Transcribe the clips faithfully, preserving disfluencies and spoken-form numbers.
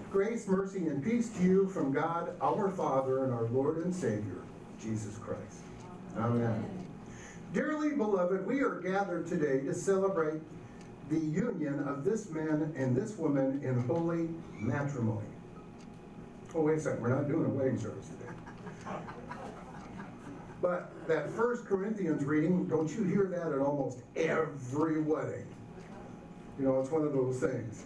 Grace, mercy, and peace to you from God, our Father, and our Lord and Savior, Jesus Christ. Amen. Dearly beloved, we are gathered today to celebrate the union of this man and this woman in holy matrimony. Oh, wait a second, we're not doing a wedding service today. But that First Corinthians reading, don't you hear that at almost every wedding? You know, it's one of those things.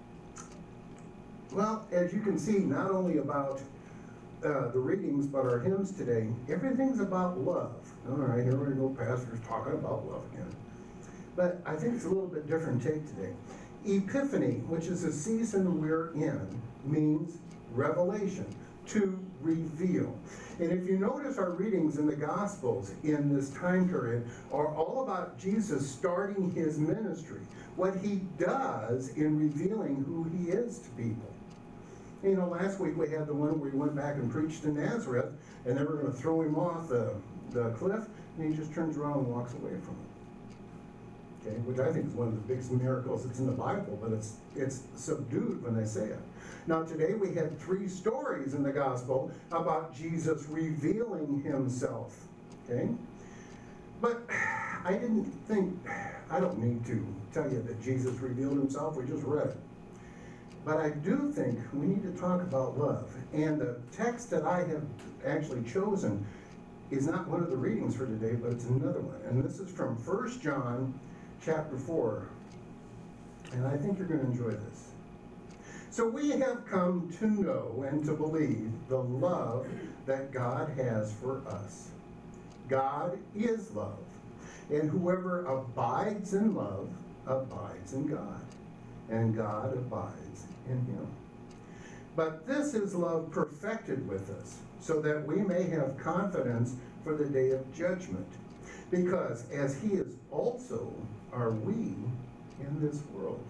Well, as you can see, not only about uh, the readings, but our hymns today, everything's about love. All right, here we go, pastors talking about love again. But I think it's a little bit different take today. Epiphany, which is the season we're in, means revelation, to reveal. And if you notice, our readings in the Gospels in this time period are all about Jesus starting his ministry, what he does in revealing who he is to people. You know, last week we had the one where he went back and preached in Nazareth, and they were going to throw him off the, the cliff, and he just turns around and walks away from them. Okay, which I think is one of the biggest miracles that's in the Bible, but it's it's subdued when they say it. Now today we had three stories in the Gospel about Jesus revealing himself. Okay? But I didn't think, I don't need to tell you that Jesus revealed himself, we just read it. But I do think we need to talk about love. And the text that I have actually chosen is not one of the readings for today, but it's another one. And this is from First John chapter four. And I think you're going to enjoy this. So we have come to know and to believe the love that God has for us. God is love. And whoever abides in love abides in God. And God abides in him. But this is love perfected with us, so that we may have confidence for the day of judgment. Because as he is also are we in this world.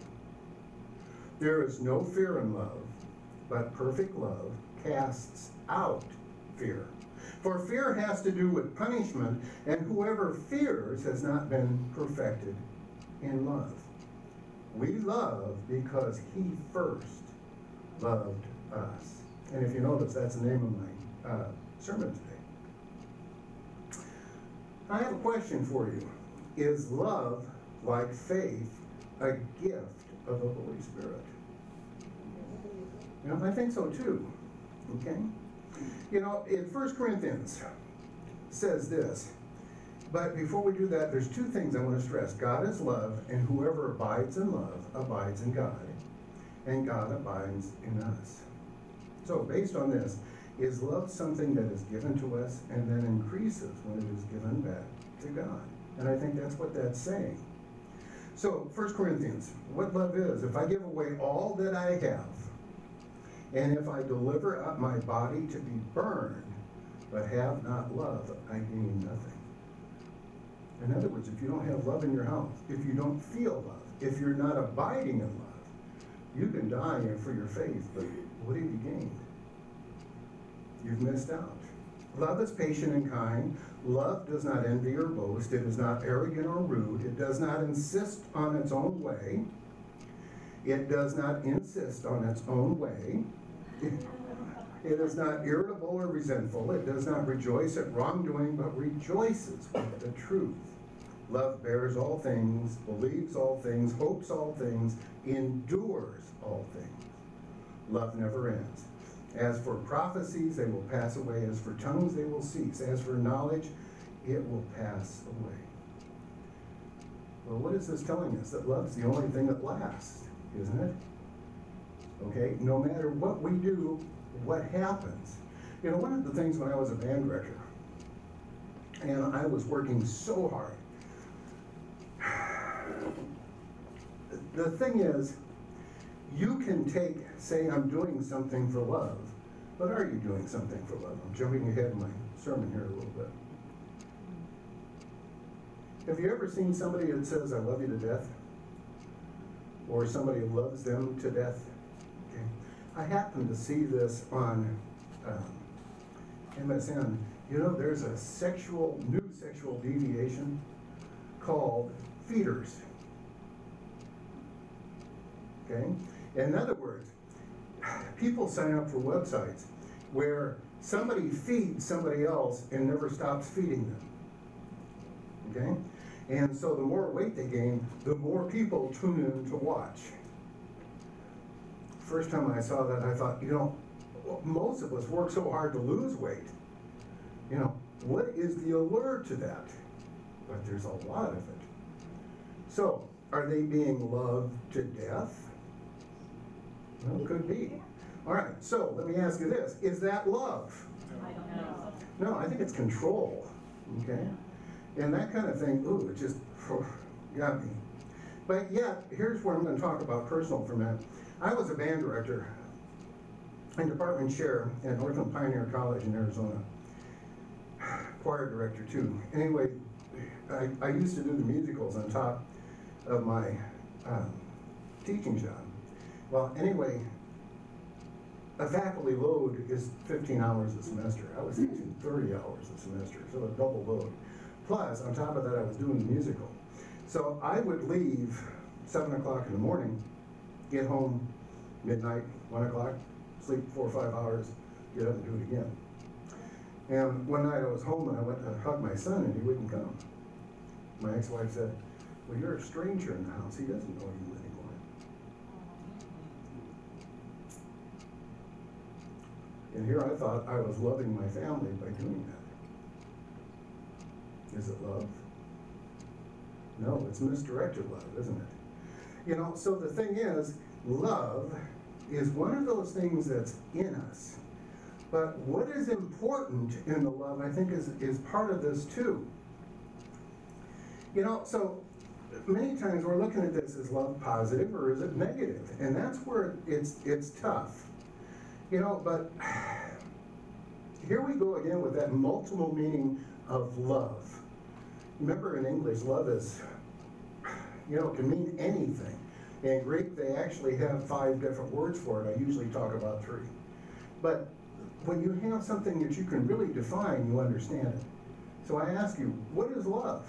There is no fear in love, but perfect love casts out fear. For fear has to do with punishment, and whoever fears has not been perfected in love. We love because he first loved us. And if you notice, that's the name of my uh, sermon today. I have a question for you. Is love, like faith, a gift of the Holy Spirit? You know, I think so too. Okay? You know, in First Corinthians says this, but before we do that, there's two things I want to stress. God is love, and whoever abides in love abides in God, and God abides in us. So, based on this, is love something that is given to us and then increases when it is given back to God? And I think that's what that's saying. So, First Corinthians, what love is. If I give away all that I have, and if I deliver up my body to be burned, but have not love, I gain nothing. In other words, if you don't have love in your house, if you don't feel love, if you're not abiding in love, you can die for your faith, but what have you gained? You've missed out. Love is patient and kind. Love does not envy or boast. It is not arrogant or rude. It does not insist on its own way. It does not insist on its own way. It is not irritable or resentful. It does not rejoice at wrongdoing, but rejoices with the truth. Love bears all things, believes all things, hopes all things, endures all things. Love never ends. As for prophecies, they will pass away. As for tongues, they will cease. As for knowledge, it will pass away. Well, what is this telling us? That love's the only thing that lasts, isn't it? Okay, no matter what we do, what happens. You know, one of the things when I was a band director, and I was working so hard, the thing is, you can take, say, I'm doing something for love, but are you doing something for love? I'm jumping ahead in my sermon here a little bit. Have you ever seen somebody that says, I love you to death? Or somebody loves them to death? Okay. I happened to see this on um, M S N. You know, there's a sexual, new sexual deviation called feeders. Okay? In other words, people sign up for websites where somebody feeds somebody else and never stops feeding them. Okay? And so the more weight they gain, the more people tune in to watch. First time I saw that, I thought, you know, most of us work so hard to lose weight. You know, what is the allure to that? But there's a lot of it. So, are they being loved to death? Well, could be. All right, so let me ask you this. Is that love? I don't know. No, I think it's control. Okay? And that kind of thing, ooh, it just oh, got me. But yet, here's what I'm going to talk about personal for a minute. I was a band director and department chair at Northland Pioneer College in Arizona. Choir director too. Anyway, I, I used to do the musicals on top of my um, teaching job. Well, anyway, a faculty load is fifteen hours a semester. I was teaching thirty hours a semester, so a double load. Plus, on top of that, I was doing the musical. So I would leave seven o'clock in the morning, get home midnight, one o'clock, sleep four or five hours, get up and do it again. And one night I was home and I went to hug my son and he wouldn't come. My ex-wife said, well, you're a stranger in the house. He doesn't know you anymore. And here I thought I was loving my family by doing that. Is it love? No, it's misdirected love, isn't it? You know, so the thing is, love is one of those things that's in us. But what is important in the love, I think, is, is part of this too. You know, so many times we're looking at this, is love positive or is it negative? And that's where it's it's tough. You know, but here we go again with that multiple meaning of love. Remember in English, love is, you know, it can mean anything. In Greek, they actually have five different words for it. I usually talk about three. But when you have something that you can really define, you understand it. So I ask you, what is love?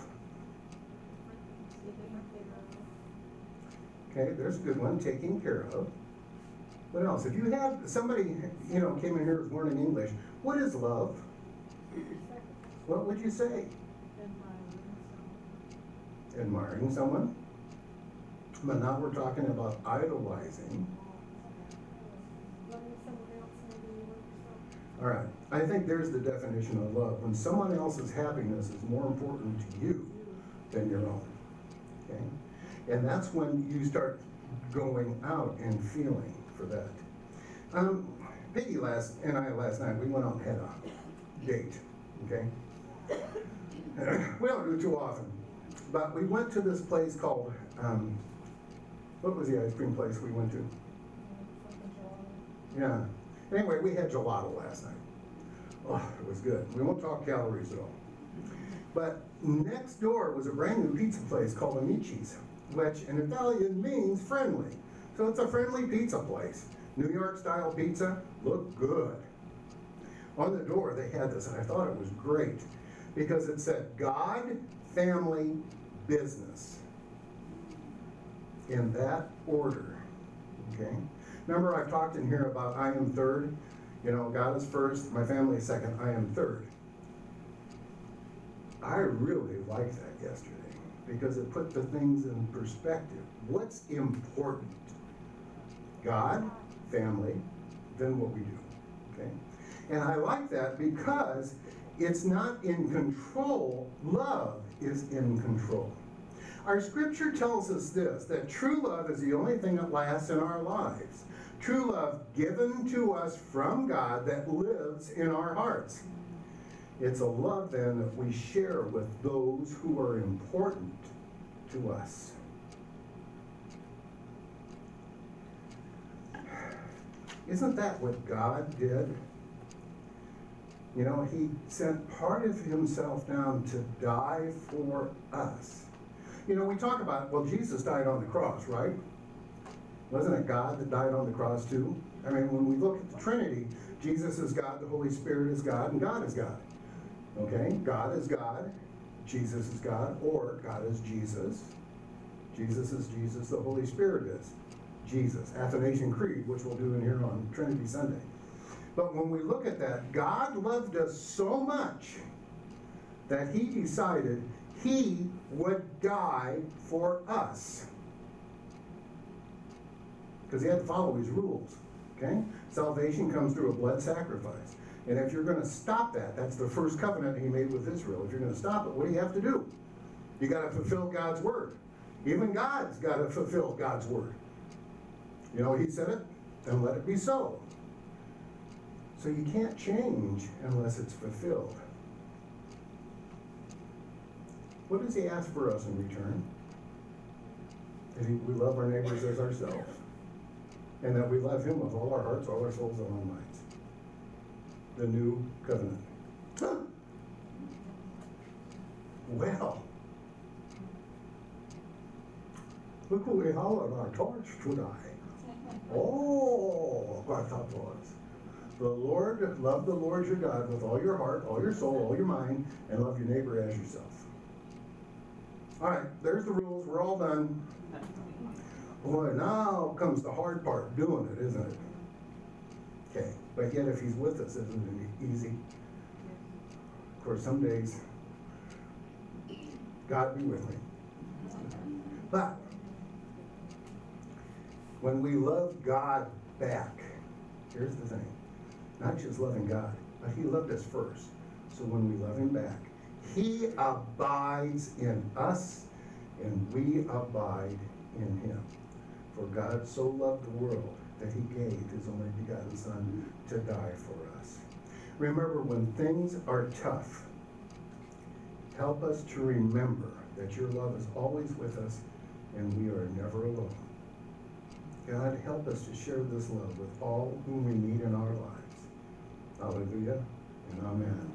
Okay, there's a good one, taking care of. What else? If you have somebody, you know, came in here who's learning English, what is love? What would you say? Admiring someone. But now we're talking about idolizing. All right, I think there's the definition of love. When someone else's happiness is more important to you than your own. Okay? And that's when you start going out and feeling for that. Um, Peggy last and I last night, we went out and had a date, okay? We don't do it too often, but we went to this place called, um, what was the ice cream place we went to? Yeah. Anyway, we had gelato last night. Oh, it was good. We won't talk calories at all. But next door was a brand new pizza place called Amici's, which in Italian means friendly. So it's a friendly pizza place. New York style pizza, looked good. On the door they had this, and I thought it was great because it said God, family, business. In that order, okay? Remember I've talked in here about I am third. You know, God is first, my family is second, I am third. I really liked that yesterday because it put the things in perspective. What's important? God, family, then what we do, okay? And I like that because it's not in control, love is in control. Our scripture tells us this, that true love is the only thing that lasts in our lives. True love given to us from God that lives in our hearts. It's a love then that we share with those who are important to us. Isn't that what God did? You know, he sent part of himself down to die for us. You know, we talk about, well, Jesus died on the cross, right? Wasn't it God that died on the cross too? I mean, when we look at the Trinity, Jesus is God, the Holy Spirit is God, and God is God. Okay? God is God, Jesus is God, or God is Jesus. Jesus is Jesus, the Holy Spirit is Jesus. Athanasian Creed, which we'll do in here on Trinity Sunday. But when we look at that, God loved us so much that he decided he would die for us. Because he had to follow his rules. Okay? Salvation comes through a blood sacrifice. And if you're going to stop that, that's the first covenant he made with Israel. If you're going to stop it, what do you have to do? You got to fulfill God's word. Even God's got to fulfill God's word. You know, he said it, then let it be so. So you can't change unless it's fulfilled. What does he ask for us in return? That he, we love our neighbors as ourselves. And that we love him with all our hearts, all our souls, and all minds. The new covenant. Huh. Well, look what we have on our torch tonight. Oh, I thought it was. The Lord, love the Lord your God with all your heart, all your soul, all your mind, and love your neighbor as yourself. All right, there's the rules. We're all done. Boy, now comes the hard part, doing it, isn't it? Okay, but yet if he's with us, isn't it easy? Of course, some days, God be with me. But when we love God back, here's the thing. Not just loving God, but he loved us first. So when we love him back, he abides in us, and we abide in him. For God so loved the world that he gave his only begotten Son to die for us. Remember, when things are tough, help us to remember that your love is always with us and we are never alone. God, help us to share this love with all whom we meet in our lives. Hallelujah and amen.